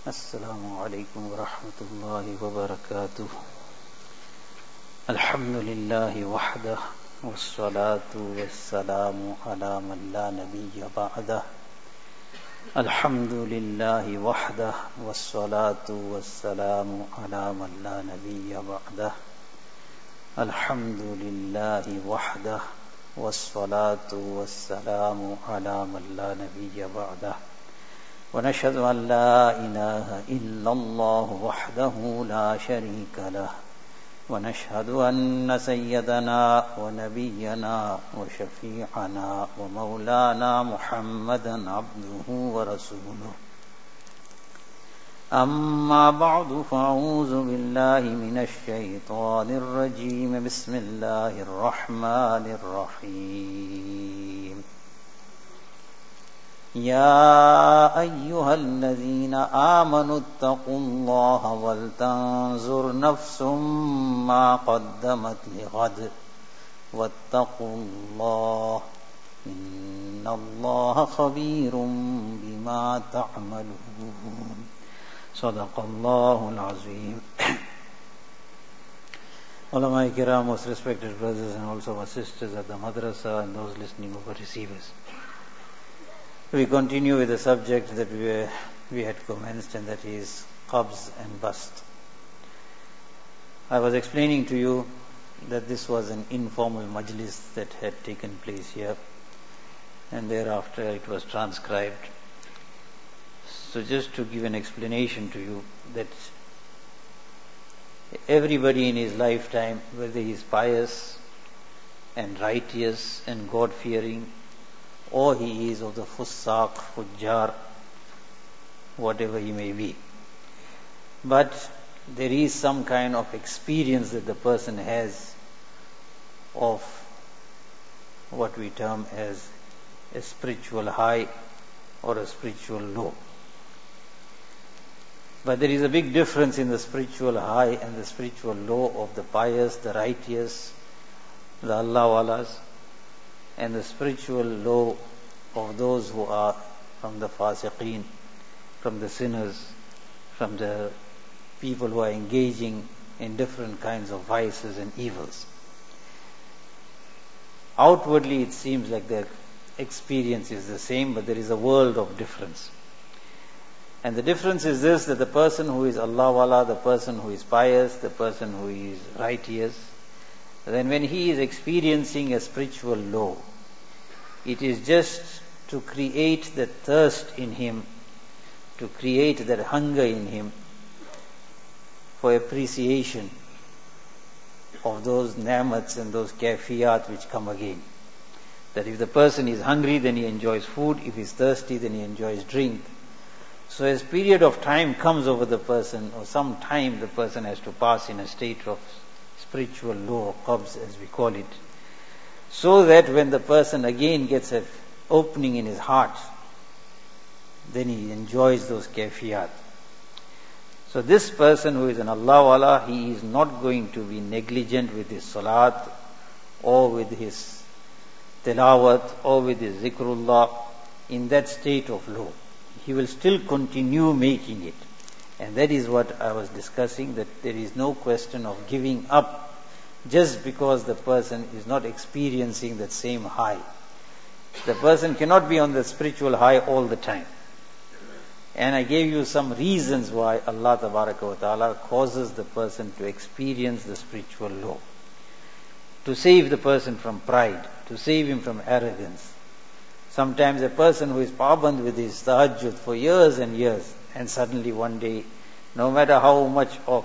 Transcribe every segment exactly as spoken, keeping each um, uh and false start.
السلام عليكم ورحمة الله وبركاته. الحمد لله وحده والصلاة والسلام على من لا نبي بعده. الحمد لله وحده والصلاة والسلام على من لا نبي بعده. الحمد لله وحده والصلاة والسلام على من لا نبي بعده. ونشهد أن لا إله إلا الله وحده لا شريك له. ونشهد أن سيدنا ونبينا وشفيعنا ومولانا محمدا عبده ورسوله. أما بعد فأعوذ بالله من الشيطان الرجيم. بسم الله الرحمن الرحيم. يا أيها الذين آمنوا اتقوا الله ولتنظر نفس ما قدمت لغد واتقوا الله إن الله خبير بما تعملون. صدق الله العظيم. Ulama Kiram, most respected brothers and also our sisters at the madrasa and those listening over receivers. We continue with the subject that we, were, we had commenced, and that is qabz and bast. I was explaining to you that this was an informal majlis that had taken place here, and thereafter it was transcribed. So just to give an explanation to you, that everybody in his lifetime, whether he is pious and righteous and God-fearing, or he is of the fusaq, fujjar, whatever he may be. But there is some kind of experience that the person has of what we term as a spiritual high or a spiritual low. But there is a big difference in the spiritual high and the spiritual low of the pious, the righteous, the Allah-walas, and the spiritual low of those who are from the fasiqeen, from the sinners, from the people who are engaging in different kinds of vices and evils. Outwardly it seems like their experience is the same, but there is a world of difference. And the difference is this, that the person who is Allah-wala, the person who is pious, the person who is righteous, then when he is experiencing a spiritual low, it is just to create that thirst in him, to create that hunger in him for appreciation of those ni'mats and those kafiyat which come again. That if the person is hungry, then he enjoys food. If he is thirsty, then he enjoys drink. So as period of time comes over the person, or some time the person has to pass in a state of spiritual low, or qabz as we call it, so that when the person again gets an opening in his heart, then he enjoys those kafiyat. So this person who is an Allah-wala, he is not going to be negligent with his salat, or with his tilawat, or with his zikrullah in that state of low. He will still continue making it. And that is what I was discussing, that there is no question of giving up just because the person is not experiencing that same high. The person cannot be on the spiritual high all the time. And I gave you some reasons why Allah Tabaraka wa Ta'ala causes the person to experience the spiritual low. To save the person from pride, to save him from arrogance. Sometimes a person who is paband with his tahajjud for years and years, and suddenly one day, no matter how much of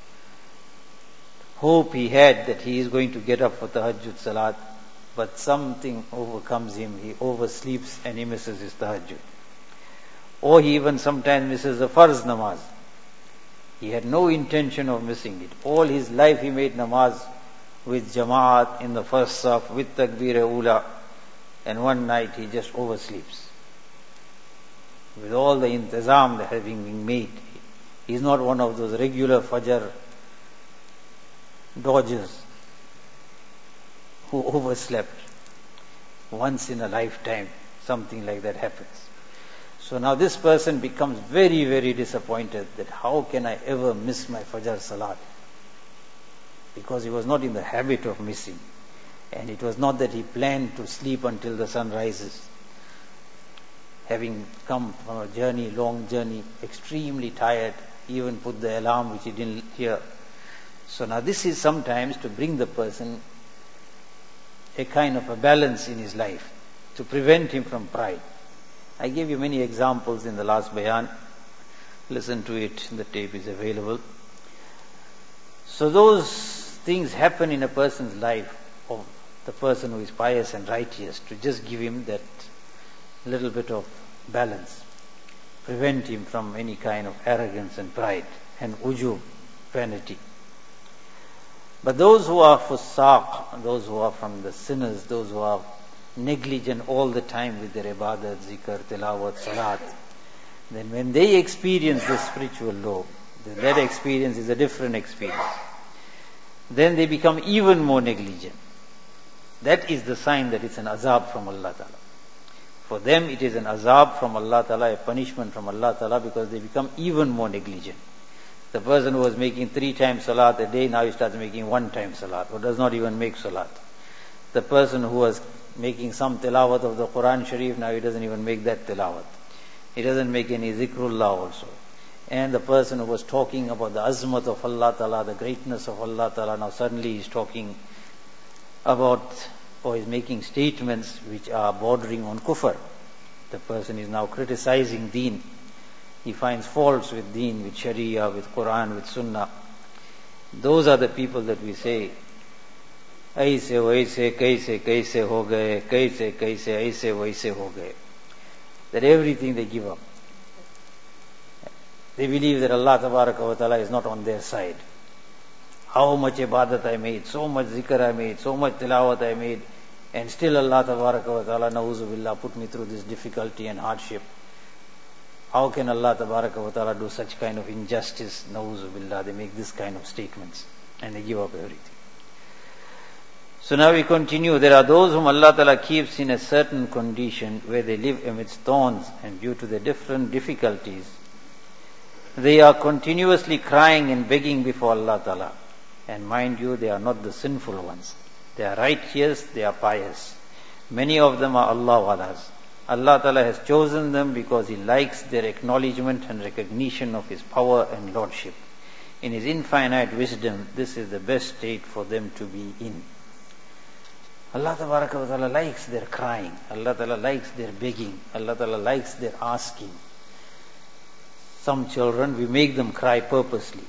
hope he had that he is going to get up for tahajjud salat, but something overcomes him, he oversleeps and he misses his tahajjud. Or he even sometimes misses a farz namaz. He had no intention of missing it. All his life he made namaz with jama'at in the first saf, with takbir-e-ula, and one night he just oversleeps. With all the intizam that having been made, he is not one of those regular fajr dodgers who overslept. Once in a lifetime, something like that happens. So now this person becomes very, very disappointed that how can I ever miss my Fajr Salat? Because he was not in the habit of missing. And it was not that he planned to sleep until the sun rises. Having come from a journey, long journey, extremely tired, even put the alarm which he didn't hear. So now this is sometimes to bring the person a kind of a balance in his life, to prevent him from pride. I gave you many examples in the last bayan. Listen to it, the tape is available. So those things happen in a person's life, of the person who is pious and righteous, to just give him that little bit of balance, prevent him from any kind of arrogance and pride and ujub, vanity. But those who are fusaq, those who are from the sinners, those who are negligent all the time with their ibadat, zikr, tilawat, salat, then when they experience the spiritual law, then that experience is a different experience. Then they become even more negligent. That is the sign that it's an azab from Allah Ta'ala. For them it is an azab from Allah Ta'ala, a punishment from Allah Ta'ala, because they become even more negligent. The person who was making three times salat a day, now he starts making one time salat, or does not even make salat. The person who was making some tilawat of the Quran Sharif, now he doesn't even make that tilawat. He doesn't make any zikrullah also. And the person who was talking about the azmat of Allah Ta'ala, the greatness of Allah Ta'ala, now suddenly he's talking about, or is making statements which are bordering on kufr. The person is now criticizing deen. He finds faults with deen, with sharia, with Quran, with sunnah. Those are the people that we say, aise waise kaise kaise ho gaye, kaise kaise aise waise ho gaye. That everything they give up. They believe that Allah Tabaraka wa Ta'ala is not on their side. How much ibadat I made, so much zikr I made, so much tilawat I made, and still Allah Tabaraka wa Ta'ala, na'uzu billah, put me through this difficulty and hardship. How can Allah Tabaraka wa Ta'ala do such kind of injustice? Na'uzu billah, they make this kind of statements and they give up everything. So now we continue. There are those whom Allah Ta'ala keeps in a certain condition where they live amidst thorns, and due to the different difficulties, they are continuously crying and begging before Allah Ta'ala. And mind you, they are not the sinful ones. They are righteous, they are pious. Many of them are Allah walas. Allah Ta'ala has chosen them because He likes their acknowledgement and recognition of His power and lordship. In His infinite wisdom, this is the best state for them to be in. Allah Ta'ala likes their crying. Allah Ta'ala likes their begging. Allah Ta'ala likes their asking. Some children, we make them cry purposely.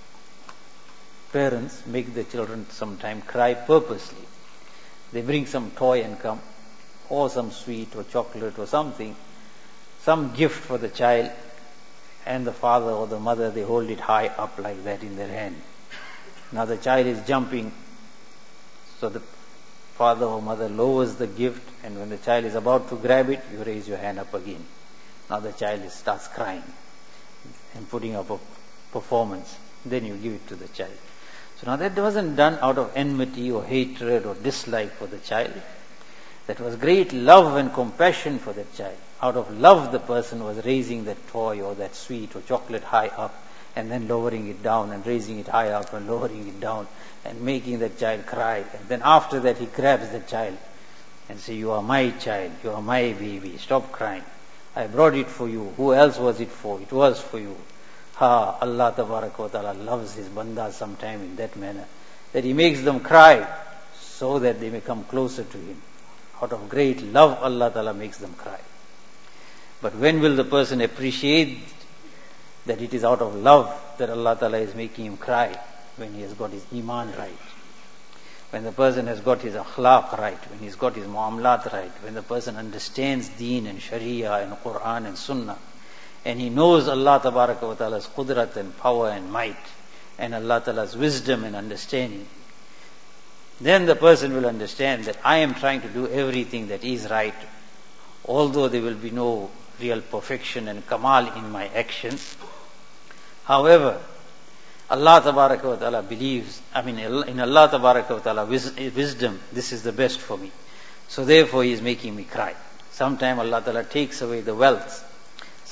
Parents make the children sometimes cry purposely. They bring some toy and come, or some sweet or chocolate or something, some gift for the child, and the father or the mother, they hold it high up like that in their hand. Now the child is jumping, so the father or mother lowers the gift, and when the child is about to grab it, you raise your hand up again. Now the child is, starts crying and putting up a performance. Then you give it to the child. So now that wasn't done out of enmity or hatred or dislike for the child. That was great love and compassion for that child. Out of love, the person was raising that toy or that sweet or chocolate high up, and then lowering it down and raising it high up and lowering it down and making that child cry. And then after that he grabs the child and says, "You are my child, you are my baby, stop crying. I brought it for you. Who else was it for? It was for you." Ha, Allah Tabaraka wa Ta'ala loves His bandas sometime in that manner, that He makes them cry so that they may come closer to Him. Out of great love, Allah Ta'ala makes them cry. But when will the person appreciate that it is out of love that Allah Ta'ala is making him cry? When he has got his iman right. When the person has got his akhlaq right. When he's got his muamlat right. When the person understands deen and sharia and Quran and sunnah. And he knows Allah Tabaraka wa Ta'ala's qudrat and power and might. And Allah Ta'ala's wisdom and understanding. Then the person will understand that I am trying to do everything that is right. Although there will be no real perfection and kamal in my actions. However, Allah Tabaraka wa Ta'ala believes, I mean in Allah Tabaraka wa Ta'ala wisdom, this is the best for me. So therefore He is making me cry. Sometime Allah Ta'ala takes away the wealth.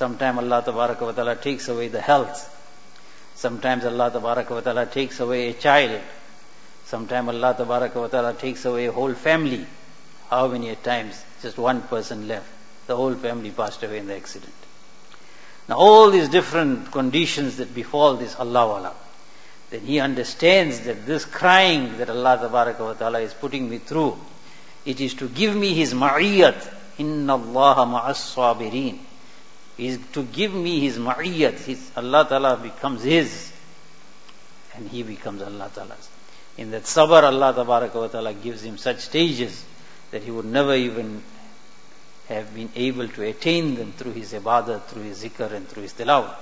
Sometimes Allah Tabaraka wa Ta'ala takes away the health. Sometimes Allah Tabaraka wa Ta'ala takes away a child. Sometimes Allah Tabaraka wa Ta'ala takes away a whole family. How many times just one person left? The whole family passed away in the accident. Now all these different conditions that befall this Allah Wala, then he understands that this crying that Allah Tabaraka wa Ta'ala is putting me through, it is to give me his ma'iyyat. Inna Allaha ma'as sabirin. Is to give me his ma'iyyat. His, Allah Ta'ala becomes his and he becomes Allah Ta'ala's. In that sabr, Allah Tabaraka wa Ta'ala gives him such stages that he would never even have been able to attain them through his ibadah, through his zikr and through his tilawat.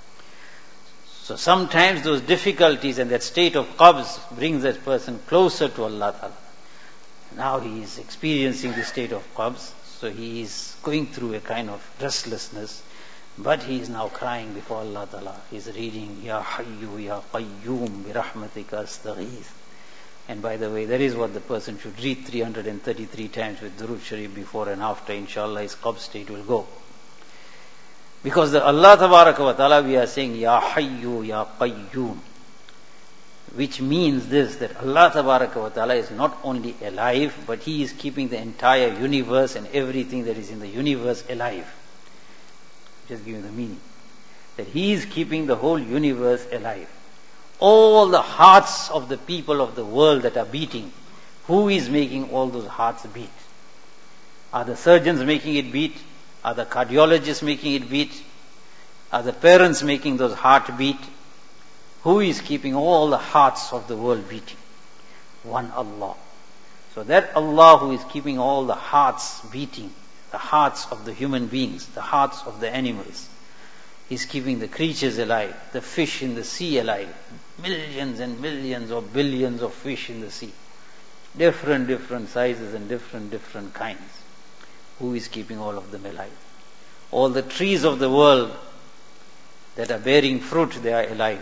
So sometimes those difficulties and that state of qabz brings that person closer to Allah Ta'ala. Now he is experiencing the state of qabz, so he is going through a kind of restlessness, but he is now crying before Allah Ta'ala. He is reading, Ya Hayyu Ya Qayyum Bi Rahmatika Astaghith. And by the way, that is what the person should read three hundred thirty-three times with Durood Sharif before and after. Inshallah, his qabz state will go. Because the Allah Tabaraka wa Ta'ala, we are saying, Ya Hayyu Ya Qayyum. Which means this, that Allah Tabaraka wa Ta'ala is not only alive, but he is keeping the entire universe and everything that is in the universe alive. Just give you the meaning. That he is keeping the whole universe alive. All the hearts of the people of the world that are beating, who is making all those hearts beat? Are the surgeons making it beat? Are the cardiologists making it beat? Are the parents making those hearts beat? Who is keeping all the hearts of the world beating? One Allah. So that Allah who is keeping all the hearts beating, the hearts of the human beings, the hearts of the animals, is keeping the creatures alive, the fish in the sea alive, millions and millions or billions of fish in the sea, different, different sizes and different, different kinds. Who is keeping all of them alive? All the trees of the world that are bearing fruit, they are alive.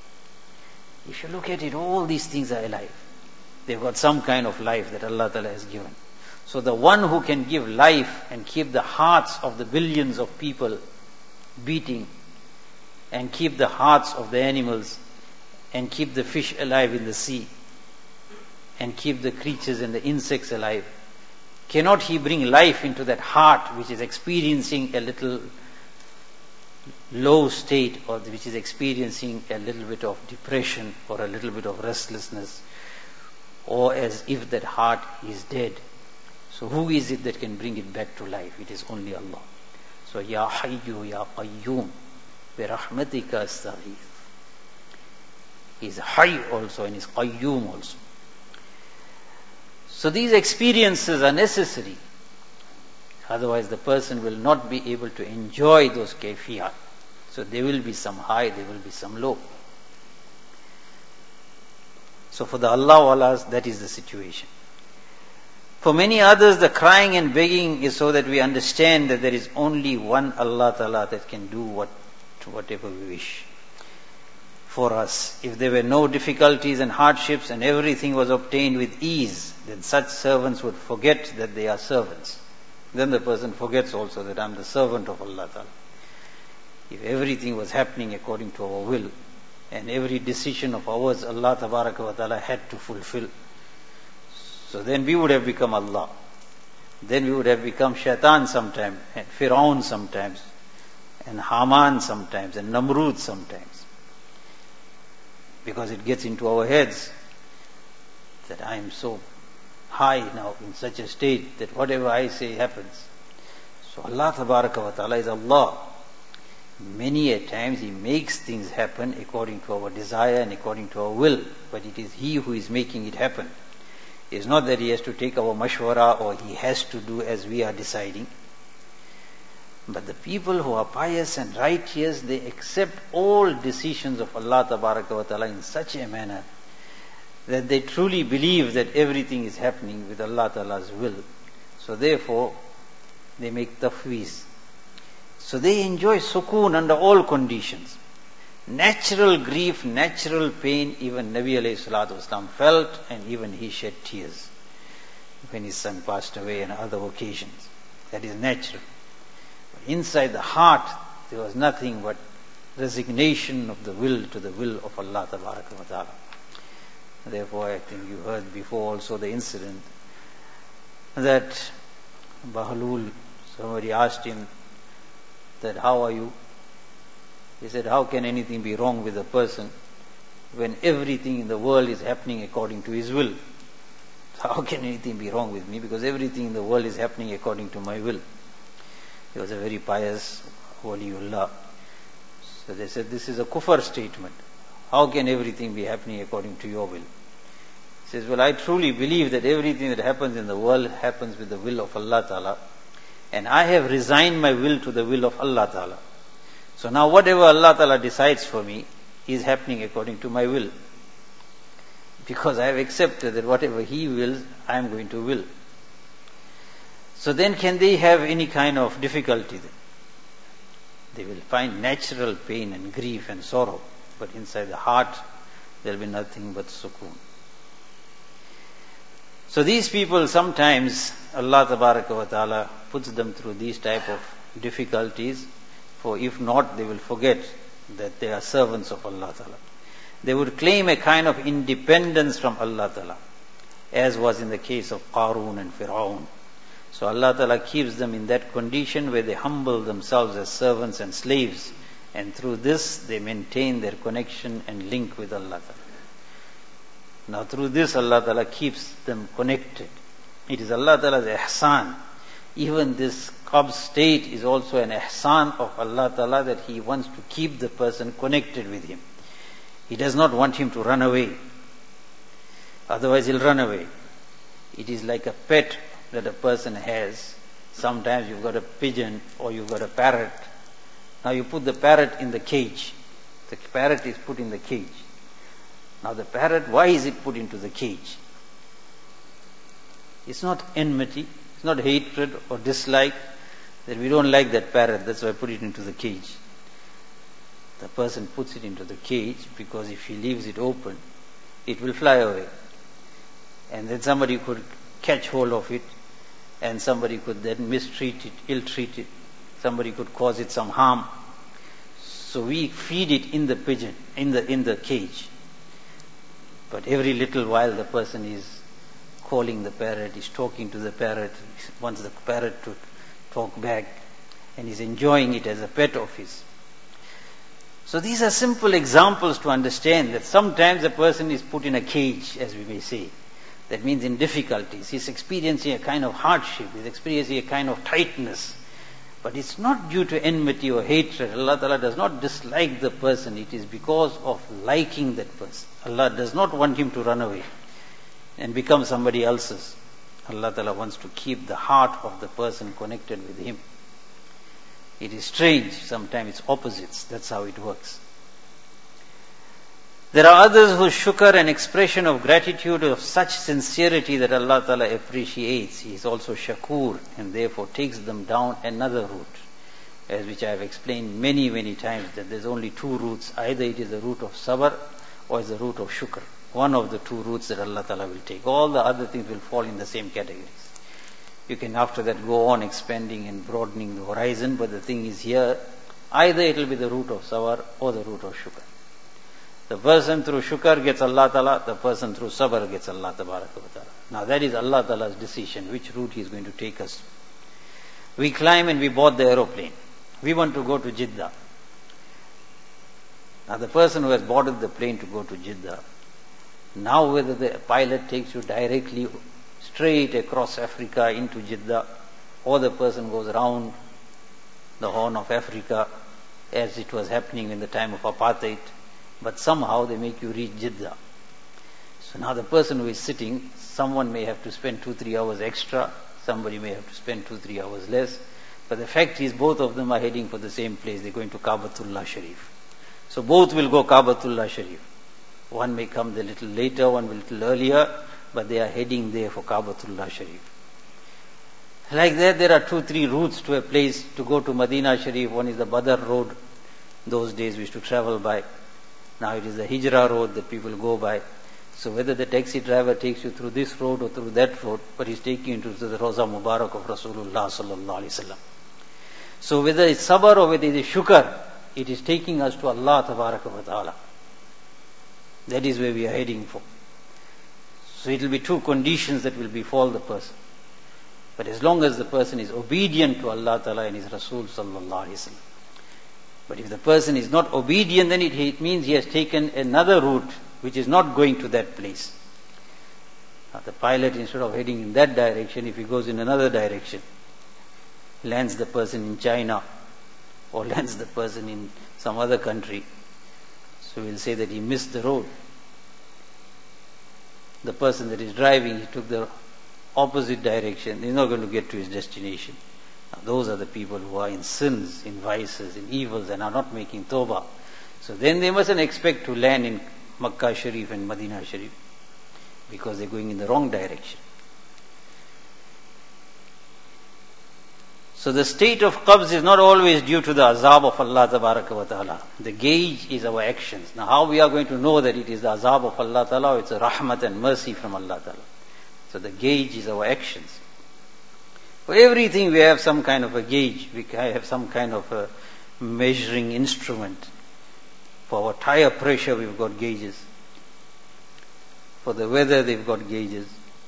If you look at it, all these things are alive. They've got some kind of life that Allah Ta'ala has given. So the one who can give life and keep the hearts of the billions of people beating, and keep the hearts of the animals, and keep the fish alive in the sea, and keep the creatures and the insects alive, cannot he bring life into that heart which is experiencing a little low state, or which is experiencing a little bit of depression or a little bit of restlessness, or as if that heart is dead? So who is it that can bring it back to life? It is only Allah. So Ya Hayyu Ya Qayyum Bi Rahmatika Astaghith. He is Hayy also and is Qayyum also. So these experiences are necessary. Otherwise the person will not be able to enjoy those kayfiyat. So there will be some high, there will be some low. So for the Allah Walas, that is the situation. For many others, the crying and begging is so that we understand that there is only one Allah Ta'ala that can do what, whatever we wish for us. If there were no difficulties and hardships and everything was obtained with ease, then such servants would forget that they are servants. Then the person forgets also that I am the servant of Allah Ta'ala. If everything was happening according to our will, and every decision of ours Allah Tabaraka wa Ta'ala had to fulfill, so then we would have become Allah. Then we would have become Shaitan sometimes, and Firaun sometimes, and Haman sometimes, and Namrud sometimes. Because it gets into our heads that I am so high now, in such a state that whatever I say happens. So Allah Tabaraka wa Ta'ala is Allah. Many a times He makes things happen according to our desire and according to our will, but it is He who is making it happen. It is not that He has to take our mashwara or He has to do as we are deciding. But the people who are pious and righteous, they accept all decisions of Allah Tabaraka wa Ta'ala in such a manner that they truly believe that everything is happening with Allah Ta'ala's will. So therefore, they make tafweez. So they enjoy sukoon under all conditions. Natural grief, natural pain, even Nabi alayhi salatu wasalam felt, and even he shed tears when his son passed away on other occasions. That is natural. But inside the heart, there was nothing but resignation of the will to the will of Allah Tabaraka wa Ta'ala. Therefore, I think you heard before also the incident that Bahlul, somebody asked him that, how are you? He said, how can anything be wrong with a person when everything in the world is happening according to his will? How can anything be wrong with me? Because everything in the world is happening according to my will. He was a very pious waliullah. So they said, this is a kufr statement. How can everything be happening according to your will? He says, well, I truly believe that everything that happens in the world happens with the will of Allah Ta'ala. And I have resigned my will to the will of Allah Ta'ala. So now whatever Allah Ta'ala decides for me is happening according to my will. Because I have accepted that whatever He wills, I am going to will. So then can they have any kind of difficulty then? They will find natural pain and grief and sorrow. But inside the heart, there will be nothing but sukoon. So these people, sometimes Allah Tabaraka wa Ta'ala puts them through these type of difficulties, for if not, they will forget that they are servants of Allah Ta'ala. They would claim a kind of independence from Allah Ta'ala, as was in the case of Qarun and Fir'aun. So Allah Ta'ala keeps them in that condition where they humble themselves as servants and slaves, and through this they maintain their connection and link with Allah Ta'ala. Now through this Allah Ta'ala keeps them connected. It is Allah Ta'ala's ihsan. Even this qabd state is also an ihsan of Allah Ta'ala, that He wants to keep the person connected with Him. He does not want him to run away. Otherwise he'll run away. It is like a pet that a person has. Sometimes you've got a pigeon or you've got a parrot. Now you put the parrot in the cage. The parrot is put in the cage. Now the parrot, why is it put into the cage? It's not enmity, it's not hatred or dislike, that we don't like that parrot, that's why I put it into the cage. The person puts it into the cage because if he leaves it open, it will fly away. And then somebody could catch hold of it, and somebody could then mistreat it, ill-treat it. Somebody could cause it some harm. So we feed it in the pigeon, in the in the cage. But every little while the person is calling the parrot, is talking to the parrot, wants the parrot to talk back, and is enjoying it as a pet of his. So these are simple examples to understand that sometimes a person is put in a cage, as we may say. That means in difficulties. He's experiencing a kind of hardship, he's experiencing a kind of tightness. But it's not due to enmity or hatred. Allah Ta'ala does not dislike the person. It is because of liking that person. Allah does not want him to run away and become somebody else's. Allah Ta'ala wants to keep the heart of the person connected with Him. It is strange. Sometimes it's opposites. That's how it works. There are others whose shukr and expression of gratitude of such sincerity that Allah Ta'ala appreciates. He is also shakur, and therefore takes them down another route, as which I have explained many, many times, that there's only two routes. Either it is the route of sabr or it's the route of shukr. One of the two routes that Allah Ta'ala will take. All the other things will fall in the same categories. You can after that go on expanding and broadening the horizon, but the thing is here, either it will be the route of sabr or the route of shukr. The person through shukr gets Allah Ta'ala, the person through sabr gets Allah Ta'ala. Now that is Allah Ta'ala's decision, which route He is going to take us. We climb and we board the aeroplane. We want to go to Jeddah. Now the person who has boarded the plane to go to Jeddah, now whether the pilot takes you directly straight across Africa into Jeddah, or the person goes around the Horn of Africa, as it was happening in the time of apartheid, but somehow they make you reach Jeddah. So now the person who is sitting, someone may have to spend two, three hours extra, somebody may have to spend two, three hours less, but the fact is both of them are heading for the same place. They're going to Kaabatullah Sharif. So both will go Kaabatullah Sharif. One may come a little later, one a little earlier, but they are heading there for Kaabatullah Sharif. Like that, there are two, three routes to a place to go to Medina Sharif. One is the Badr road. Those days we used to travel by. Now it is the Hijrah road that people go by. So whether the taxi driver takes you through this road or through that road, but he's taking you to the Rawza Mubarak of Rasulullah sallallahu alaihi wasallam. So whether it's sabr or whether it is shukr, it is taking us to Allah tabaraka wa ta'ala. That is where we are heading for. So it will be two conditions that will befall the person. But as long as the person is obedient to Allah ta'ala and His Rasul sallallahu alayhi wa sallam. But if the person is not obedient, then it, it means he has taken another route which is not going to that place. Now the pilot, instead of heading in that direction, if he goes in another direction, lands the person in China or lands the person in some other country, so we'll say that he missed the road. The person that is driving, he took the opposite direction, he's not going to get to his destination. Now, those are the people who are in sins, in vices, in evils, and are not making tawbah. So then they mustn't expect to land in Makkah Sharif and Madinah Sharif, because they're going in the wrong direction. So the state of qabz is not always due to the azab of Allah tabaraka wa ta'ala. The gauge is our actions. Now how we are going to know that it is the azab of Allah ta'ala or it's a rahmat and mercy from Allah ta'ala? So the gauge is our actions. For everything we have some kind of a gauge. We have some kind of a measuring instrument. For our tire pressure we've got gauges. For the weather they've got gauges.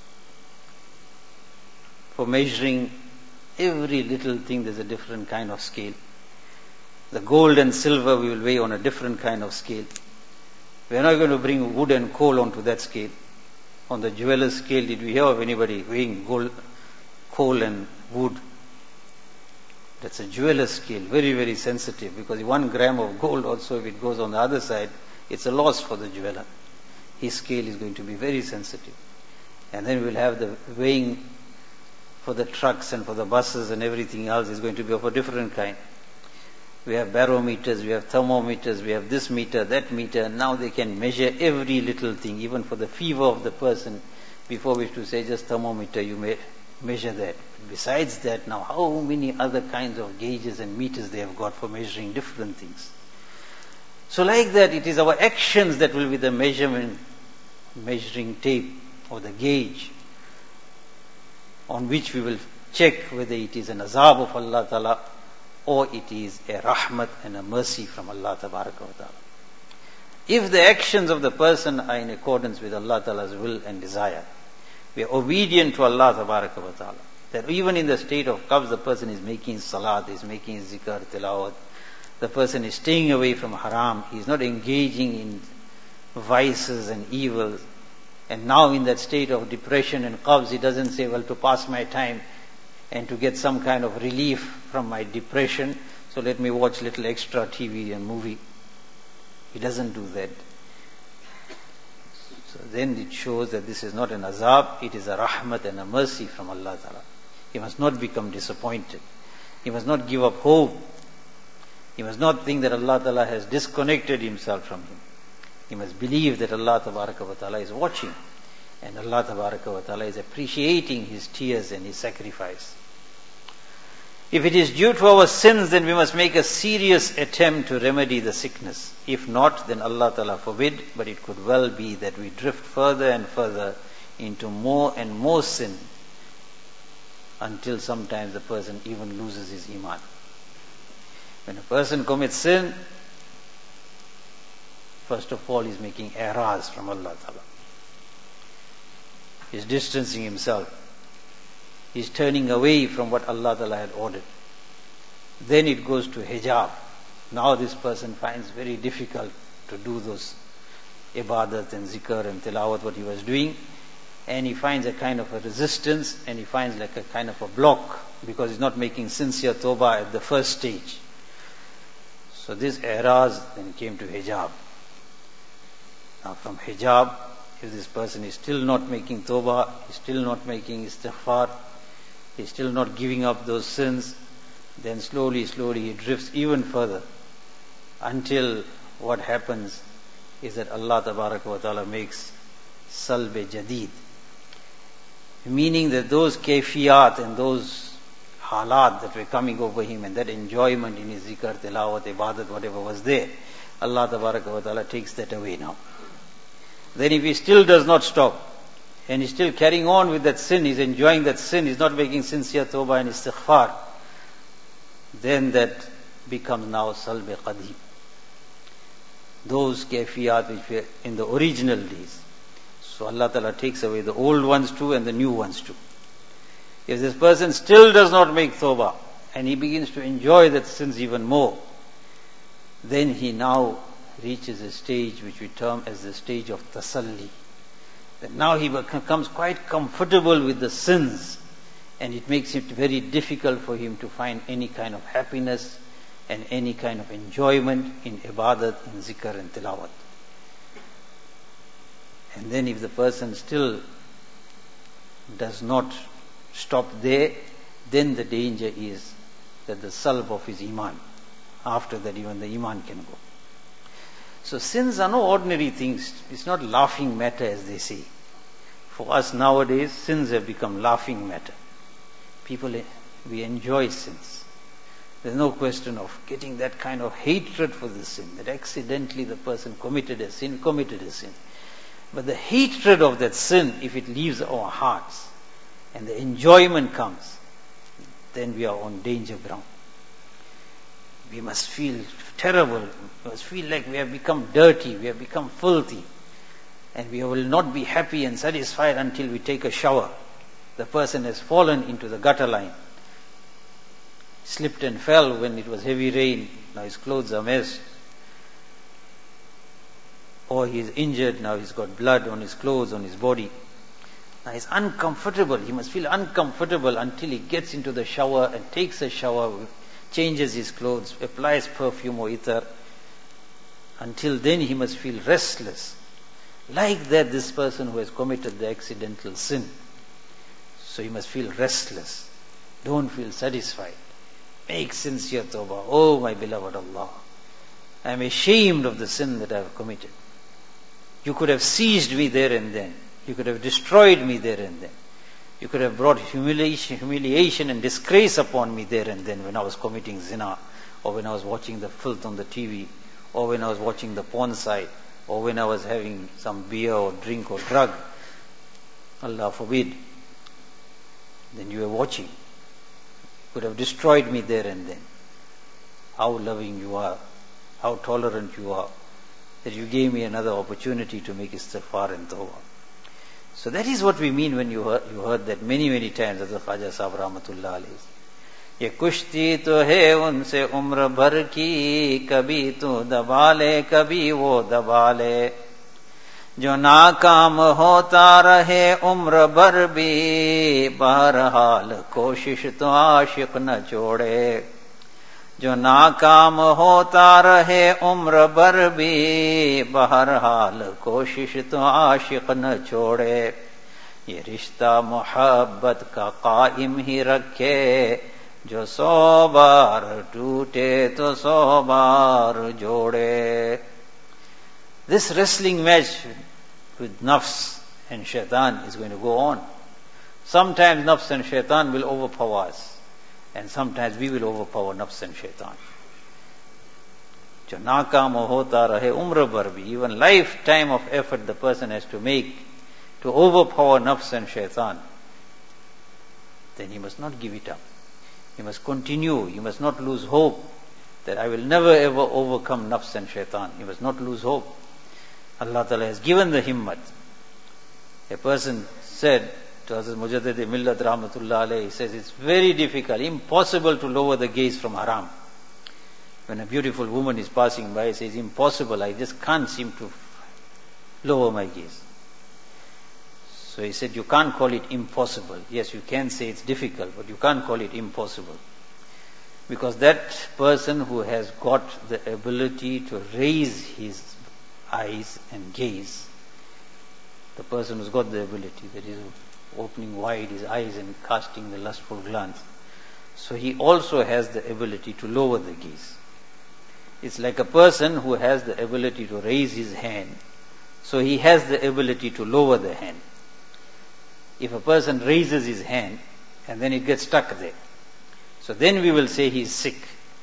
For measuring every little thing there's a different kind of scale. The gold and silver we will weigh on a different kind of scale. We are not going to bring wood and coal onto that scale. On the jeweler's scale, did we hear of anybody weighing gold, coal and wood? That's a jeweler's scale, very, very sensitive, because one gram of gold also, if it goes on the other side, it's a loss for the jeweler. His scale is going to be very sensitive. And then we'll have the weighing for the trucks and for the buses and everything else is going to be of a different kind. We have barometers, we have thermometers, we have this meter, that meter, and now they can measure every little thing, even for the fever of the person. Before we used to say just thermometer, you may measure that. Besides that, now how many other kinds of gauges and meters they have got for measuring different things. So like that, it is our actions that will be the measurement, measuring tape or the gauge on which we will check whether it is an azab of Allah Ta'ala or it is a rahmat and a mercy from Allah Tabaraka wa Ta'ala. If the actions of the person are in accordance with Allah Ta'ala's will and desire, we are obedient to Allah Tabaraka wa Ta'ala, that even in the state of qabz, the person is making salat, is making zikr, tilawat, the person is staying away from haram, he is not engaging in vices and evils. And now in that state of depression and qabz, he doesn't say, well, to pass my time and to get some kind of relief from my depression, so let me watch little extra T V and movie. He doesn't do that. So then it shows that this is not an azab, it is a rahmat and a mercy from Allah Ta'ala. He must not become disappointed. He must not give up hope. He must not think that Allah Ta'ala has disconnected himself from him. He must believe that Allah Tabaraka wa Ta'ala is watching, and Allah Tabaraka wa Ta'ala is appreciating his tears and his sacrifice. If it is due to our sins, then we must make a serious attempt to remedy the sickness. If not, then Allah Ta'ala forbid, but it could well be that we drift further and further into more and more sin until sometimes the person even loses his iman. When a person commits sin, first of all, he's making errors from Allah Ta'ala. He's distancing himself. He's turning away from what Allah Ta'ala had ordered. Then it goes to hijab. Now this person finds very difficult to do those ibadat and zikr and tilawat, what he was doing. And he finds a kind of a resistance, and he finds like a kind of a block, because he's not making sincere tawbah at the first stage. So this errors then came to hijab. Now from hijab, if this person is still not making tawbah, he's still not making istighfar, he's still not giving up those sins, then slowly, slowly he drifts even further, until what happens is that Allah Tabaraka wa Ta'ala makes salbe jadid, meaning that those kayfiyat and those halat that were coming over him, and that enjoyment in his zikr, tilawat, ibadat, whatever was there, Allah Tabaraka wa Ta'ala takes that away now. Then if he still does not stop, and he's still carrying on with that sin, he's enjoying that sin, he's not making sincere tawbah and istighfar, then that becomes now salb qadim. Those kayfiyat which were in the original days. So Allah Ta'ala takes away the old ones too and the new ones too. If this person still does not make tawbah and he begins to enjoy that sins even more, then he now reaches a stage which we term as the stage of tasalli. That now he becomes quite comfortable with the sins, and it makes it very difficult for him to find any kind of happiness and any kind of enjoyment in ibadat, in zikr and tilawat. And then if the person still does not stop there, then the danger is that the salb of his iman, after that even the iman can go. So sins are no ordinary things. It's not laughing matter as they say. For us nowadays, sins have become laughing matter. People, we enjoy sins. There's no question of getting that kind of hatred for the sin, that accidentally the person committed a sin, committed a sin. But the hatred of that sin, if it leaves our hearts and the enjoyment comes, then we are on danger ground. We must feel terrible. We must feel like we have become dirty, we have become filthy. And we will not be happy and satisfied until we take a shower. The person has fallen into the gutter line, slipped and fell when it was heavy rain, now his clothes are messed. Or he is injured, now he's got blood on his clothes, on his body. Now he's uncomfortable, he must feel uncomfortable until he gets into the shower and takes a shower, changes his clothes, applies perfume or ether. Until then he must feel restless. Like that, this person who has committed the accidental sin. So he must feel restless. Don't feel satisfied. Make sincere tawbah. Oh my beloved Allah, I am ashamed of the sin that I have committed. You could have seized me there and then. You could have destroyed me there and then. You could have brought humiliation, humiliation and disgrace upon me there and then when I was committing zina, or when I was watching the filth on the T V, or when I was watching the porn site, or when I was having some beer or drink or drug. Allah forbid. Then you were watching. You could have destroyed me there and then. How loving you are, how tolerant you are, that you gave me another opportunity to make istighfar and tawbah. So that is what we mean when you heard, you heard that many, many times, as the Khaja Sahib Rahmatullah alayhi. ये कुश्ती तो है उनसे उम्र भर की, कभी तू दबा ले कभी वो दबा ले, जो नाकाम होता रहे उम्र भर भी, बहरहाल कोशिश तो आशिक न छोड़े, जो नाकाम होता रहे उम्र भर भी, बहरहाल कोशिश तो आशिक न छोड़े, ये रिश्ता मोहब्बत का कायम ही रखे, जो सौ बार टूटे तो सौ बार जोड़े. This wrestling match with nafs and shaitan is going to go on. Sometimes nafs and shaitan will overpower us, and sometimes we will overpower nafs and shaitan. जो नाकाम होता रहे उम्र भर भी, even lifetime of effort the person has to make to overpower nafs and shaitan, then he must not give it up. He must continue. He must not lose hope that I will never ever overcome nafs and shaitan. He must not lose hope. Allah Ta'ala has given the himmat. A person said to Hazrat Mujaddid Millat Rahmatullah alayhi, he says it's very difficult, impossible to lower the gaze from haram. When a beautiful woman is passing by, he says, impossible, I just can't seem to lower my gaze. So he said, you can't call it impossible. Yes, you can say it's difficult, but you can't call it impossible. Because that person who has got the ability to raise his eyes and gaze, the person who's got the ability, that is opening wide his eyes and casting the lustful glance, so he also has the ability to lower the gaze. It's like a person who has the ability to raise his hand, so he has the ability to lower the hand. If a person raises his hand and then it gets stuck there, so then we will say he is sick.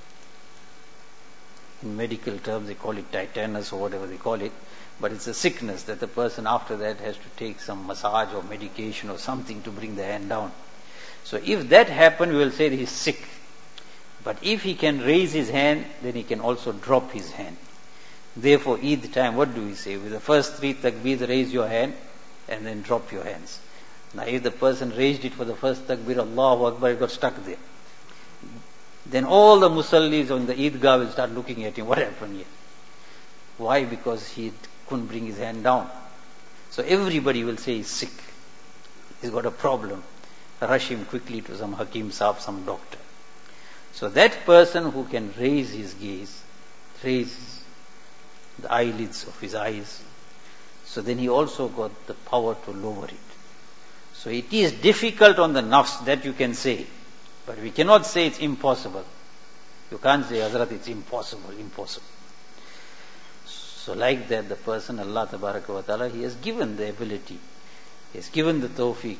In medical terms they call it titanus or whatever they call it, but it's a sickness that the person after that has to take some massage or medication or something to bring the hand down. So if that happened, we will say he is sick. But if he can raise his hand, then he can also drop his hand. Therefore, Eid time, what do we say? With the first three takbir, raise your hand and then drop your hands. Now, if the person raised it for the first takbir, Allahu Akbar, it got stuck there. Then all the musallis on the Eidgah will start looking at him. What happened here? Why? Because he couldn't bring his hand down. So everybody will say he's sick. He's got a problem. Rush him quickly to some Hakim Saab, some doctor. So that person who can raise his gaze, raise the eyelids of his eyes, so then he also got the power to lower it. So it is difficult on the nafs, that you can say. But we cannot say it's impossible. You can't say, Hazrat, it's impossible, impossible. So like that, the person, Allah Tabaraka wa Ta'ala, He has given the ability. He has given the tawfiq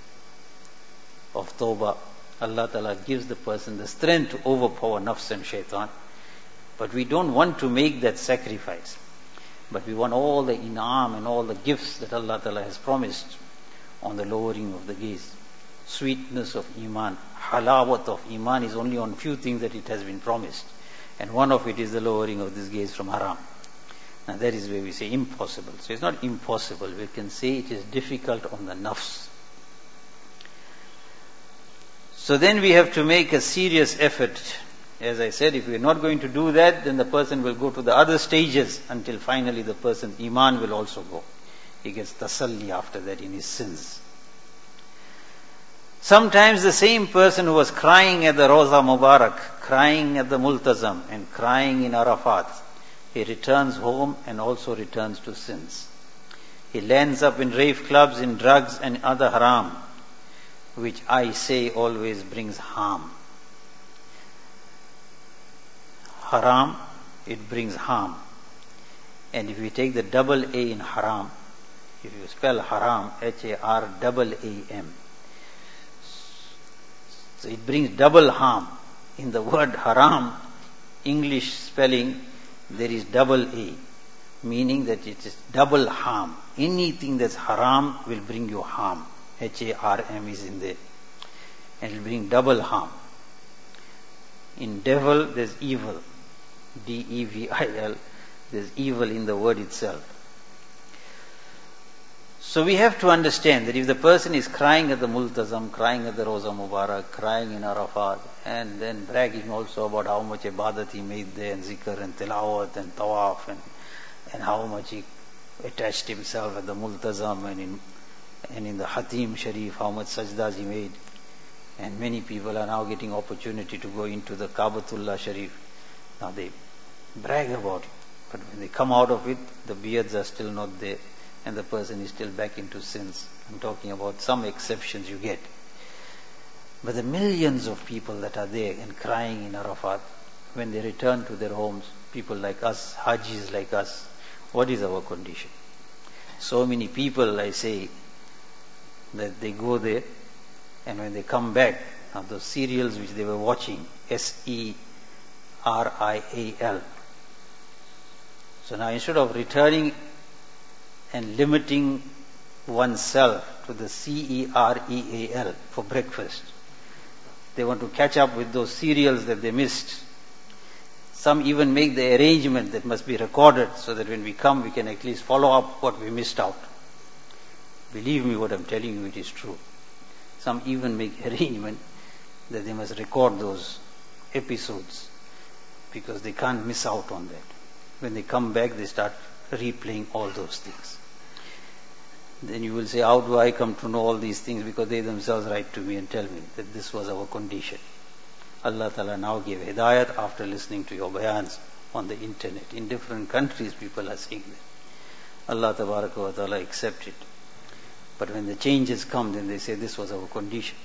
of tawbah. Allah Ta'ala gives the person the strength to overpower nafs and shaitan. But we don't want to make that sacrifice. But we want all the in'am and all the gifts that Allah Ta'ala has promised on the lowering of the gaze. Sweetness of iman, halawat of iman is only on few things that it has been promised. And one of it is the lowering of this gaze from haram. Now that is where we say impossible. So it's not impossible. We can say it is difficult on the nafs. So then we have to make a serious effort. As I said, if we are not going to do that, then the person will go to the other stages until finally the person's iman will also go. He gets tasalli after that in his sins. Sometimes the same person who was crying at the Roza Mubarak, crying at the Multazam and crying in Arafat, he returns home and also returns to sins. He lands up in rave clubs, in drugs and other haram, which I say always brings harm. Haram, it brings harm. And if we take the double A in haram, if you spell haram, H A R double A M, so it brings double harm. In the word haram, English spelling, there is double A, meaning that it is double harm. Anything that's haram will bring you harm. H A R M is in there. And it will bring double harm. In devil, there's evil. D E V I L. There's evil in the word itself. So we have to understand that if the person is crying at the Multazam, crying at the Roza Mubarak, crying in Arafat, and then bragging also about how much ibadat he made there, and zikr and tilawat and tawaf, and, and how much he attached himself at the Multazam and in, and in the Hatim Sharif, how much sajdas he made. And many people are now getting opportunity to go into the Kaabatullah Sharif. Now they brag about it. But when they come out of it, the beards are still not there. And the person is still back into sins. I'm talking about some exceptions you get. But the millions of people that are there and crying in Arafat, when they return to their homes, people like us, Hajis like us, what is our condition? So many people, I say, that they go there, and when they come back, now those serials which they were watching, S E R I A L. So now instead of returning and limiting oneself to the C E R E A L for breakfast, they want to catch up with those serials that they missed. Some even make the arrangement that must be recorded so that when we come we can at least follow up what we missed out. Believe me, what I'm telling you, it is true. Some even make arrangement that they must record those episodes because they can't miss out on that. When they come back, they start replaying all those things. Then you will say, how do I come to know all these things? Because they themselves write to me and tell me that this was our condition. Allah Ta'ala now gave hidayat after listening to your bayans on the internet. In different countries, people are saying that. Allah Tabaraka wa Ta'ala accept it. But when the changes come, then they say this was our condition.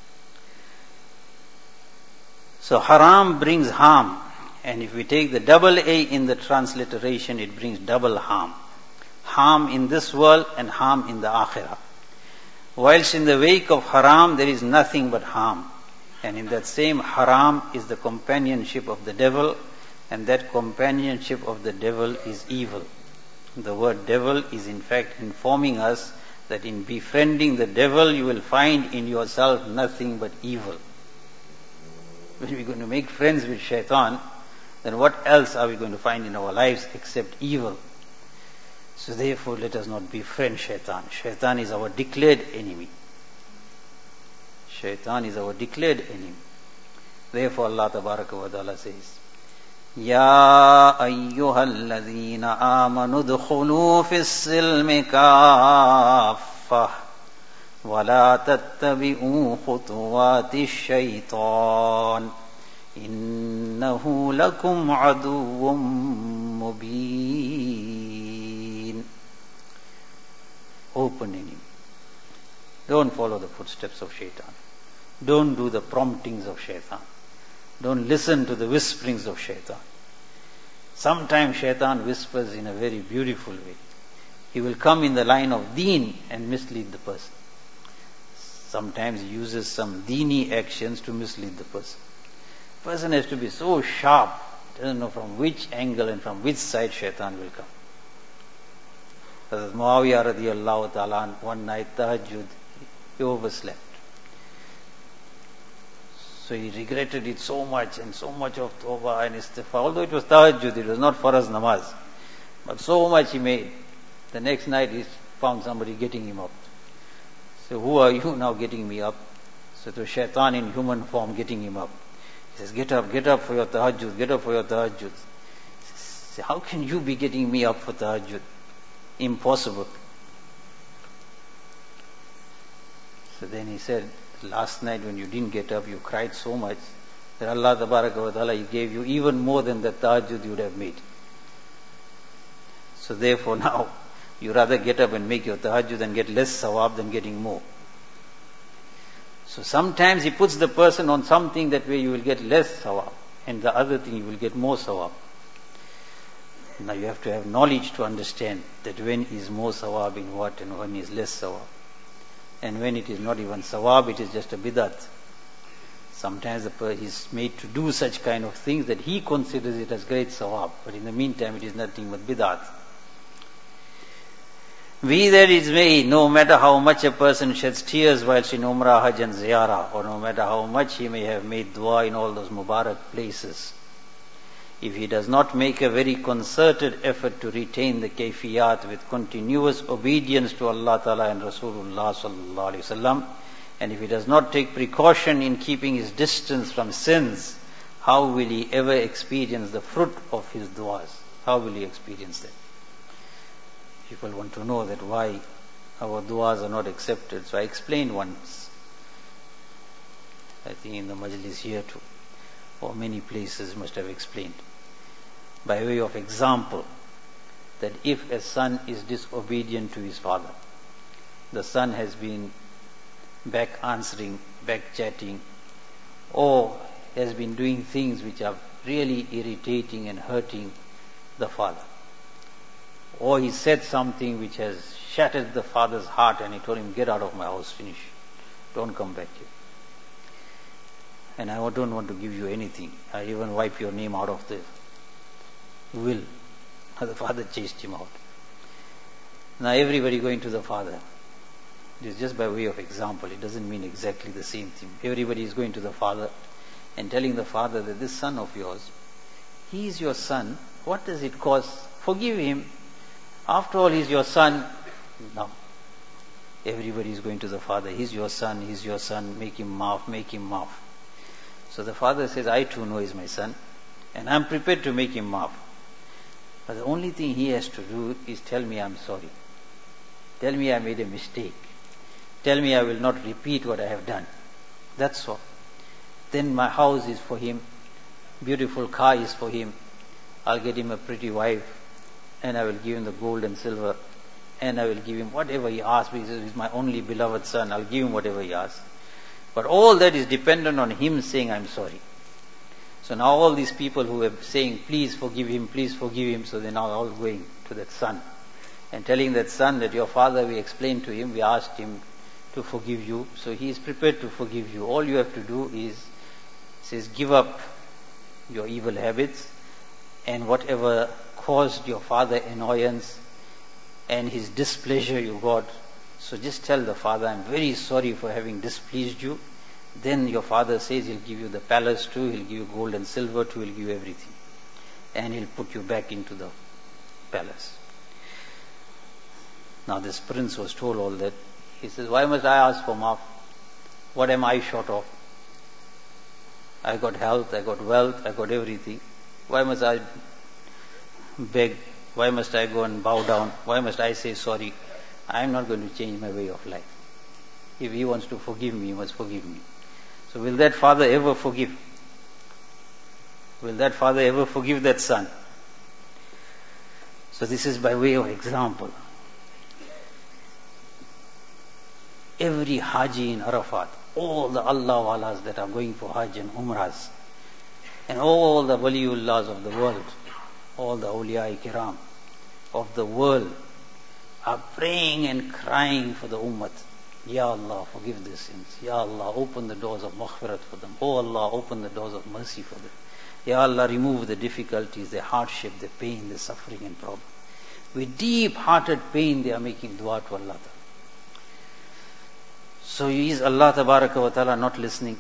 So haram brings harm. And if we take the double A in the transliteration, it brings double harm. Harm in this world and harm in the akhirah. Whilst in the wake of haram, there is nothing but harm. And in that same haram is the companionship of the devil, and that companionship of the devil is evil. The word devil is in fact informing us that in befriending the devil, you will find in yourself nothing but evil. when we're going to make friends with shaitan, then what else are we going to find in our lives except evil? So therefore, let us not befriend shaitan. Shaitan is our declared enemy. Shaitan is our declared enemy. Therefore, Allah Tabaraka wa Ta'ala says, Ya ayyuhalladhina amanu dkhulu fis silmi kaffah wa la tattabi'u khutuwati shaitan innahu lakum aduwwum mubin. Open enemy. Don't follow the footsteps of shaitan. Don't do the promptings of shaitan. Don't listen to the whisperings of shaitan. Sometimes shaitan whispers in a very beautiful way. He will come in the line of deen and mislead the person. Sometimes he uses some deeni actions to mislead the person. The person has to be so sharp, doesn't know from which angle and from which side shaitan will come. Hazrat Muawiyah radiallahu ta'ala, one night, tahajjud, he overslept. So he regretted it so much, and so much of tawbah and istighfar. Although it was tahajjud, it was not farz namaz. But so much he made. The next night he found somebody getting him up. So who are you now getting me up? So it was shaitan in human form getting him up. He says, get up, get up for your tahajjud, get up for your tahajjud. He says, how can you be getting me up for tahajjud? Impossible. So then he said, last night when you didn't get up, you cried so much that Allah Tabaraka wa Ta'ala, He gave you even more than the tahajjud you would have made. So therefore now, you rather get up and make your tahajjud and get less sawab than getting more. So sometimes He puts the person on something that way you will get less sawab, and the other thing you will get more sawab. Now you have to have knowledge to understand that when is more sawab in what and when is less sawab. And when it is not even sawab, it is just a bidat. Sometimes the person is made to do such kind of things that he considers it as great sawab, but in the meantime it is nothing but bidat. Be that it may, no matter how much a person sheds tears whilst in Umrah, Hajj and Ziyarah, or no matter how much he may have made dua in all those Mubarak places, if he does not make a very concerted effort to retain the kayfiyat with continuous obedience to Allah Ta'ala and Rasulullah Sallallahu Alaihi Wasallam, and if he does not take precaution in keeping his distance from sins, how will he ever experience the fruit of his du'as? How will he experience that? People want to know that why our du'as are not accepted. So I explained once, I think in the majlis here too, or many places must have explained, by way of example, that if a son is disobedient to his father, the son has been back answering, back chatting, or has been doing things which are really irritating and hurting the father, or he said something which has shattered the father's heart and he told him, get out of my house, finish, don't come back here. And I don't want to give you anything. I even wipe your name out of the will. The father chased him out. Now everybody going to the father. It is just by way of example. It doesn't mean exactly the same thing. Everybody is going to the father and telling the father that this son of yours, he is your son. What does it cost? Forgive him. After all, he's your son. No. Everybody is going to the father. He's your son. He's your son. Make him maaf. Make him maaf. So the father says, I too know he's my son, and I'm prepared to make him maaf. But the only thing he has to do is tell me I'm sorry. Tell me I made a mistake. Tell me I will not repeat what I have done. That's all. Then my house is for him, beautiful car is for him, I'll get him a pretty wife, and I will give him the gold and silver, and I will give him whatever he asks, because he's my only beloved son, I'll give him whatever he asks. But all that is dependent on him saying, I'm sorry. So now all these people who are saying, please forgive him, please forgive him, so they're now all going to that son and telling that son that your father, we explained to him, we asked him to forgive you, so he is prepared to forgive you. All you have to do is, says, give up your evil habits and whatever caused your father annoyance and his displeasure you got. So just tell the father, I'm very sorry for having displeased you. Then your father says he'll give you the palace too, he'll give you gold and silver too, he'll give you everything. And he'll put you back into the palace. Now this prince was told all that. He says, why must I ask for maaf? What am I short of? I got health, I got wealth, I got everything. Why must I beg? Why must I go and bow down? Why must I say sorry? I am not going to change my way of life. If he wants to forgive me, he must forgive me. So will that father ever forgive? Will that father ever forgive that son? So this is by way of example. Every Haji in Arafat, all the Allah Walas that are going for Hajj and Umrahs, and all the Waliullahs of the world, all the Awliya Kiram of the world are praying and crying for the Ummah. Ya Allah, forgive their sins. Ya Allah, open the doors of maghfirat for them. Oh Allah, open the doors of mercy for them. Ya Allah, remove the difficulties, the hardship, the pain, the suffering and problem. With deep-hearted pain, they are making dua to Allah. So is Allah Tabaraka wa Ta'ala not listening?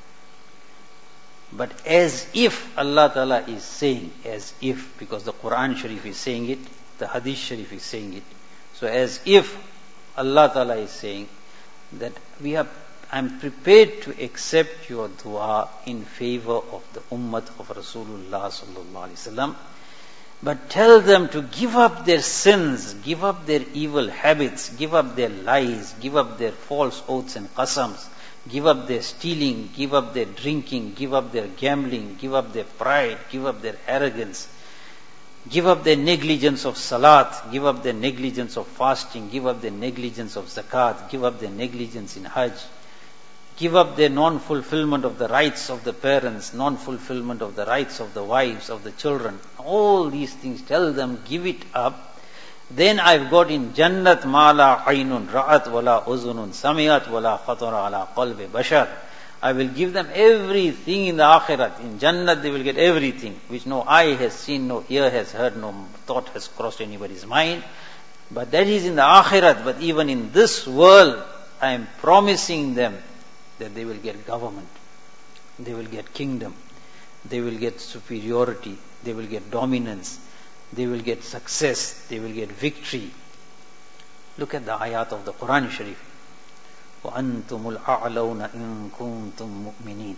But as if Allah Ta'ala is saying, as if, because the Quran Sharif is saying it, the Hadith Sharif is saying it. So as if Allah Ta'ala is saying that we are, I'm prepared to accept your dua in favor of the ummah of Rasulullah Sallallahu Alaihi Wasallam. But tell them to give up their sins, give up their evil habits, give up their lies, give up their false oaths and qasams, give up their stealing, give up their drinking, give up their gambling, give up their pride, give up their arrogance, give up their negligence of salat, give up their negligence of fasting, give up their negligence of zakat, give up their negligence in hajj, give up their non-fulfillment of the rights of the parents, non-fulfillment of the rights of the wives, of the children. All these things, tell them, give it up. Then I've got in Jannat mala aynun ra'at wala uzunun samiyat wala khatara ala qalbi bashar. I will give them everything in the akhirat. In Jannat they will get everything, which no eye has seen, no ear has heard, no thought has crossed anybody's mind. But that is in the akhirat. But even in this world, I am promising them that they will get government, they will get kingdom, they will get superiority, they will get dominance, they will get success, they will get victory. Look at the ayat of the Quran Sharif. وَأَنْتُمُ الْأَعْلَوْنَ إِن كُنْتُم مُؤْمِنِينَ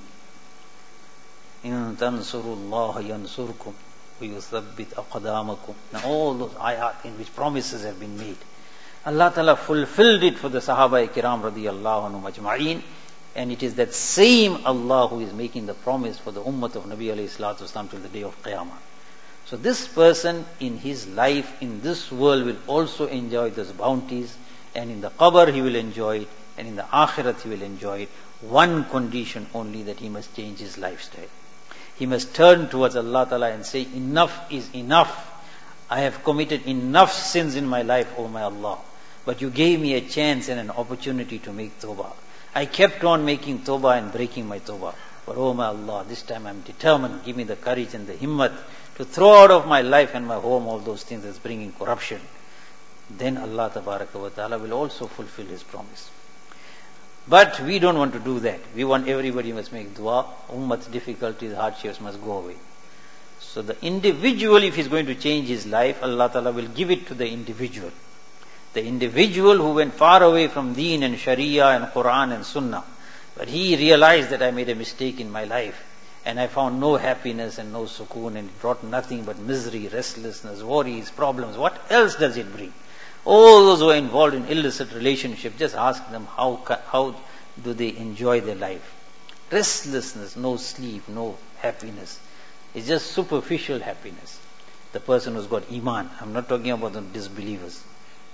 إِن تَنْصُرُوا اللَّهَ يَنْصُرْكُمْ وَيُثَبِّتْ أَقْدَامَكُمْ. Now all those ayat in which promises have been made, Allah Ta'ala fulfilled it for the Sahaba Kiram radiyallahu anhum ajma'een. And it is that same Allah who is making the promise for the ummah of Nabi alayhi salatu wasalam till the day of Qiyamah. So this person in his life in this world will also enjoy those bounties, and in the qabr he will enjoy it, and in the akhirat he will enjoy it. One condition only, that he must change his lifestyle. He must turn towards Allah Ta'ala and say, enough is enough. I have committed enough sins in my life, O my Allah. But you gave me a chance and an opportunity to make tawbah. I kept on making tawbah and breaking my tawbah. But oh my Allah, this time I'm determined. Give me the courage and the himmat to throw out of my life and my home all those things that's bringing corruption. Then Allah Tabaraka wa Ta'ala will also fulfill His promise. But we don't want to do that. We want everybody must make dua. Ummat's difficulties, hardships must go away. So the individual, if he's going to change his life, Allah Ta'ala will give it to the individual. The individual who went far away from Deen and Sharia and Quran and Sunnah, but he realized that I made a mistake in my life and I found no happiness and no sukoon, and it brought nothing but misery, restlessness, worries, problems. What else does it bring? All those who are involved in illicit relationship, just ask them how, how do they enjoy their life. Restlessness, no sleep, no happiness. It's just superficial happiness. The person who's got Iman. I'm not talking about the disbelievers.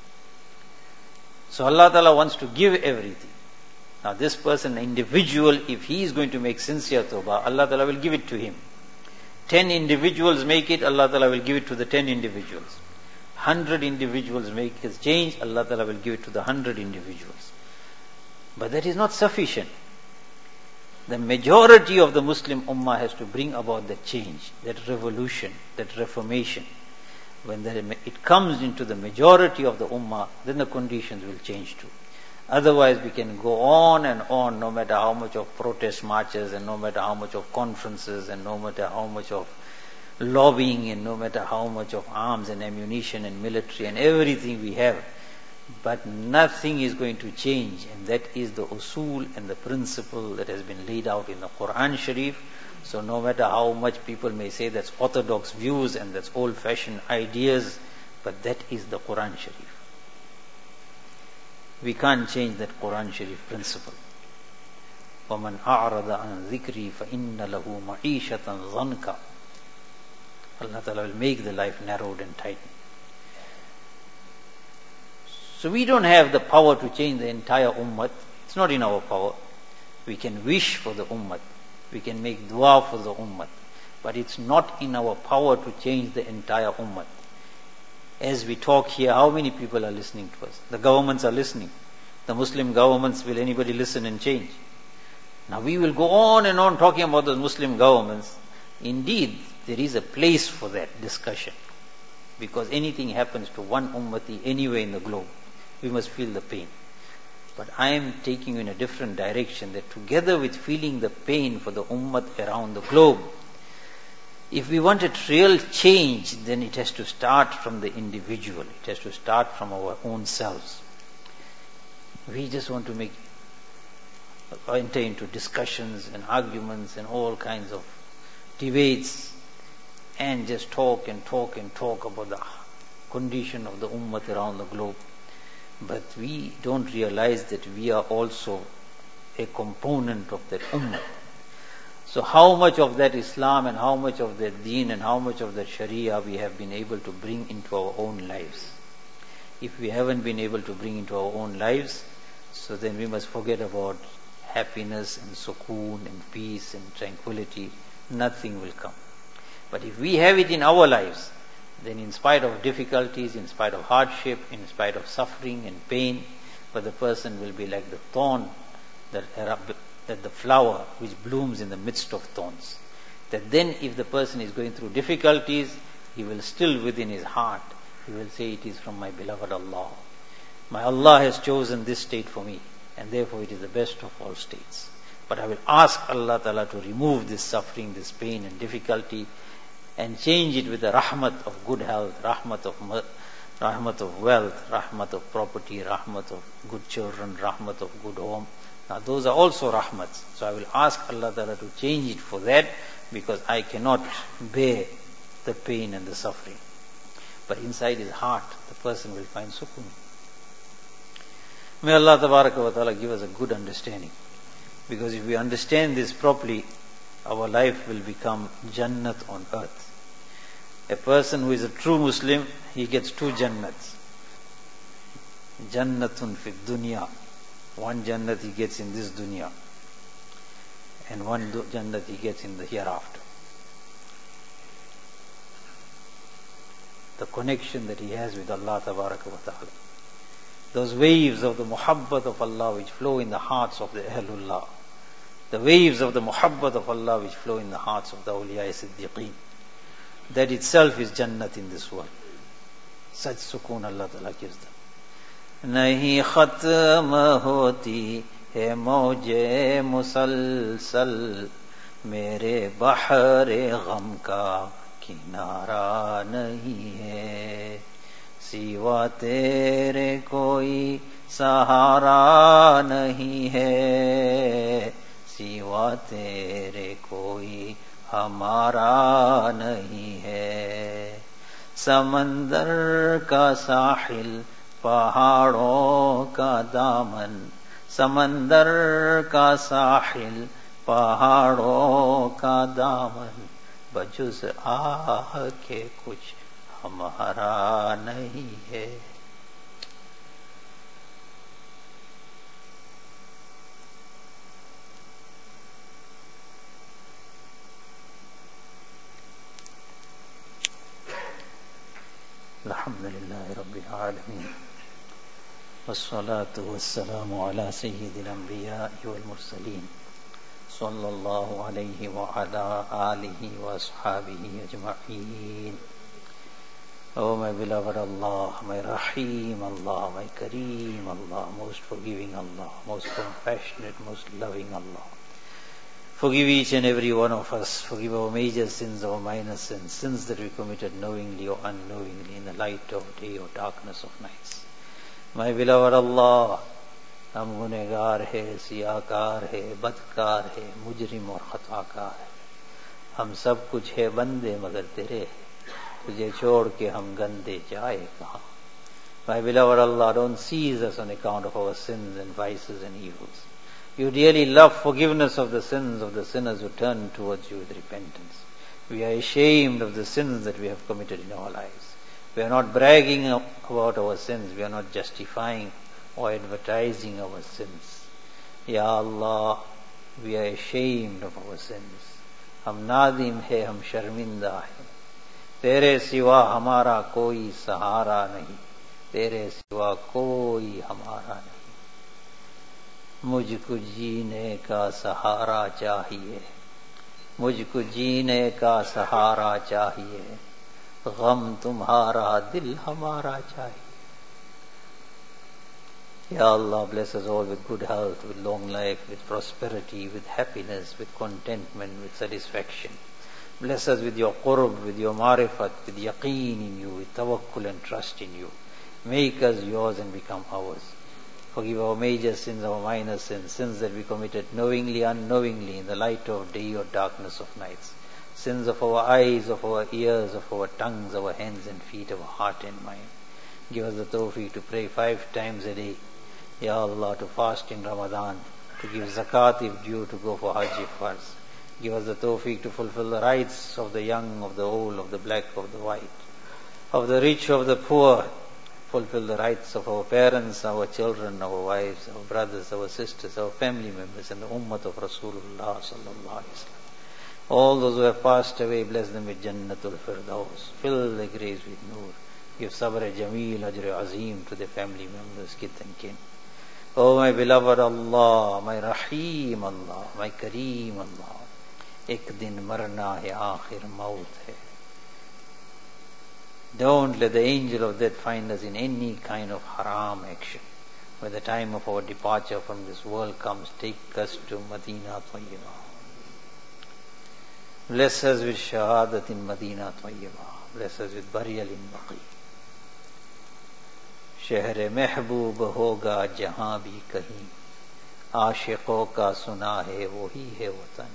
So Allah Ta'ala wants to give everything. Now this person, individual, if he is going to make sincere tawbah, Allah Ta'ala will give it to him. Ten individuals make it, Allah Ta'ala will give it to the ten individuals. Hundred individuals make his change, Allah Ta'ala will give it to the hundred individuals. But that is not sufficient. The majority of the Muslim Ummah has to bring about that change, that revolution, that reformation. When the, it comes into the majority of the Ummah, then the conditions will change too. Otherwise we can go on and on, no matter how much of protest marches and no matter how much of conferences and no matter how much of lobbying and no matter how much of arms and ammunition and military and everything we have. But nothing is going to change, and that is the usul and the principle that has been laid out in the Quran Sharif. So no matter how much people may say that's orthodox views and that's old-fashioned ideas, but that is the Quran Sharif. We can't change that Quran Sharif principle. وَمَنْ أَعْرَضَ عَنْ ذِكْرِي فَإِنَّ لَهُ مَعِيشَةً ضَنْكَ. Allah Ta'ala will make the life narrowed and tightened. So we don't have the power to change the entire ummah. It's not in our power. We can wish for the ummah. We can make dua for the ummah. But it's not in our power to change the entire ummah. As we talk here, how many people are listening to us? The governments are listening. The Muslim governments, will anybody listen and change? Now we will go on and on talking about those Muslim governments. Indeed, there is a place for that discussion. Because anything happens to one ummati anywhere in the globe, we must feel the pain. But I am taking you in a different direction, that together with feeling the pain for the ummat around the globe, if we want a real change, then it has to start from the individual. It has to start from our own selves. We just want to make enter into discussions and arguments and all kinds of debates and just talk and talk and talk about the condition of the ummah around the globe. But we don't realize that we are also a component of that ummah. So how much of that Islam and how much of that deen and how much of that Sharia we have been able to bring into our own lives? If we haven't been able to bring into our own lives, so then we must forget about happiness and sukoon and peace and tranquility. Nothing will come. But if we have it in our lives, then in spite of difficulties, in spite of hardship, in spite of suffering and pain, but the person will be like the thorn, that, that the flower which blooms in the midst of thorns. That then if the person is going through difficulties, he will still within his heart, he will say, it is from my beloved Allah. My Allah has chosen this state for me, and therefore it is the best of all states. But I will ask Allah Ta'ala to remove this suffering, this pain and difficulty, and change it with the rahmat of good health, rahmat of rahmat of wealth, rahmat of property, rahmat of good children, rahmat of good home. Now those are also rahmats. So I will ask Allah Ta'ala to change it for that, because I cannot bear the pain and the suffering. But inside his heart, the person will find sukoon. May Allah Tabaraka wa Ta'ala give us a good understanding. Because if we understand this properly, our life will become Jannat on earth. A person who is a true Muslim, he gets two Jannats. Jannatun fi dunya. One Jannat he gets in this dunya. And one Jannat he gets in the hereafter. The connection that he has with Allah Tabaraka wa Ta'ala. Those waves of the muhabbat of Allah which flow in the hearts of the Ahlullah. The waves of the muhabbat of Allah which flow in the hearts of the awliya siddiqeen. That itself is Jannat in this world. Such sukoon Allah Ta'ala gives them. Nahi khatm hoti hai mauje musalsal, mere bahre gham ka kinara nahi hai, siwa tere koi sahara nahi hai, सिवा तेरे कोई हमारा नहीं है. समंदर का साहिल पहाड़ों का दामन, समंदर का साहिल पहाड़ों का दामन, बजुज आह के कुछ हमारा नहीं है. Alhamdulillahi Rabbil Alameen. Wassalatu wassalamu ala sayyidil anbiya'i wal mursaleen. Sallallahu alayhi wa ala alihi wa ashabihi ajma'een. Oh my beloved Allah, my Rahim Allah, my Kareem Allah, most forgiving Allah, most compassionate, most loving Allah. Forgive each and every one of us. Forgive our major sins, our minor sins, sins that we committed knowingly or unknowingly in the light of day or darkness of nights. My beloved Allah, हम गुनहगार है, सियाकार है, बदकार है, मुजरिम और खताकार है. हम सब कुछ है बंदे मगर तेरे है. तुझे छोड़ के हम गंदे जाए कहाँ. My beloved Allah, don't seize us on account of our sins and vices and evils. You really love forgiveness of the sins of the sinners who turn towards you with repentance. We are ashamed of the sins that we have committed in our lives. We are not bragging about our sins. We are not justifying or advertising our sins. Ya Allah, we are ashamed of our sins. हम नादिम है, हम शर्मिंदा है. तेरे सिवा हमारा कोई सहारा नहीं. तेरे सिवा कोई हमारा नहीं. मुझको जीने का सहारा चाहिए. मुझको जीने का सहारा चाहिए. गम तुम्हारा दिल हमारा चाहिए. Ya Allah, bless us all with good health, with long life, with prosperity, with happiness, with contentment, with satisfaction. Bless us with your qurb, with your marifat, with yaqeen in you, with tawakkul and trust in you. Make us yours and become ours. Forgive our major sins, our minor sins, sins that we committed knowingly, unknowingly, in the light of day or darkness of nights. Sins of our eyes, of our ears, of our tongues, our hands and feet, our heart and mind. Give us the tawfiq to pray five times a day. Ya Allah, to fast in Ramadan, to give zakat if due, to go for Hajj if farz. Give us the tawfiq to fulfill the rights of the young, of the old, of the black, of the white, of the rich, of the poor. Fulfill the rights of our parents, our children, our wives, our brothers, our sisters, our family members, and the ummah of Rasulullah sallallahu alaihi wasallam. All those who have passed away, bless them with Jannatul Firdaus. Fill their graves with Noor. Give Sabr Jameel, Ajr Azim to their family members, kith and kin. Oh my beloved Allah, my Rahim Allah, my Kareem Allah. एक दिन मरना है, आखिर मौत है. Don't let the angel of death find us in any kind of haram action. When the time of our departure from this world comes, take us to Madinah Tayyibah. Bless us with shahadat in Madinah Tayyibah. Bless us with burial in Baqi. शहर महबूब होगा जहां भी कहीं. आशिकों का सुना है वही है वतन.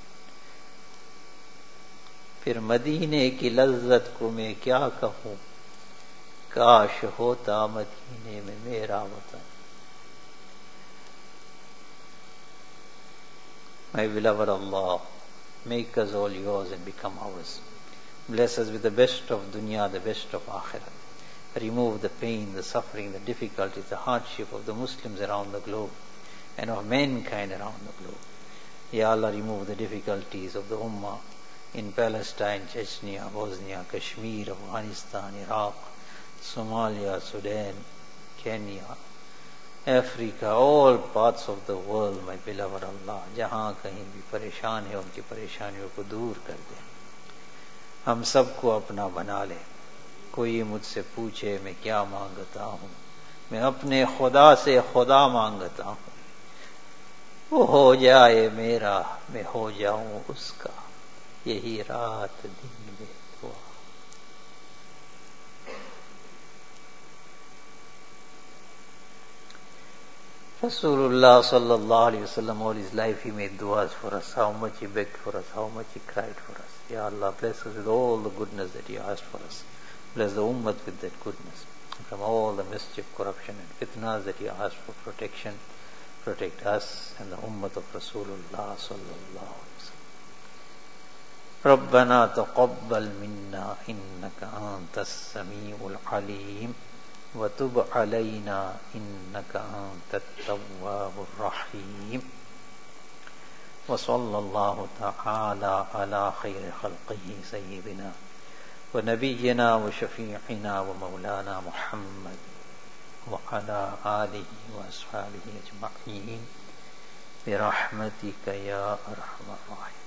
फिर मदीने की लज्जत को मैं क्या कहूं. काश होता मदीने में मेरा वतन. My beloved Allah, make us all yours and become ours. Bless us with the best of dunya, the best of akhirat. Remove the pain, the suffering, the difficulties, the hardship of the Muslims around the globe and of mankind around the globe. Ya Allah, remove the difficulties of the Ummah in Palestine, Chechnya, Bosnia, Kashmir, Afghanistan, Iraq, Somalia, Sudan, Kenya, Africa, all parts of the world, my beloved Allah. जहाँ कहीं भी परेशान है उनकी परेशानियों को दूर कर दे. हम सबको अपना बना ले. कोई मुझसे पूछे मैं क्या मांगता हूँ. मैं अपने खुदा से खुदा मांगता हूँ. वो हो जाए मेरा, मैं हो जाऊं उसका. यही रात दिन में दुआ. Rasulullah sallallahu alaihi wasallam, all his life he made du'as for us. How much he begged for us, how much he cried for us. Ya Allah, bless us with all the goodness that he asked for us. Bless the ummah with that goodness. From all the mischief, corruption and fitnas that he asked for protection, protect us and the ummah of Rasulullah sallallahu alaihi wasallam. ربنا تقبل منا إنك أنت السميع العليم وتب علينا إنك أنت التواب الرحيم وصلى الله تعالى على خير خلقه سيدنا ونبينا وشفيعنا ومولانا محمد وعلى آله وأصحابه أجمعين برحمتك يا أرحم الراحمين.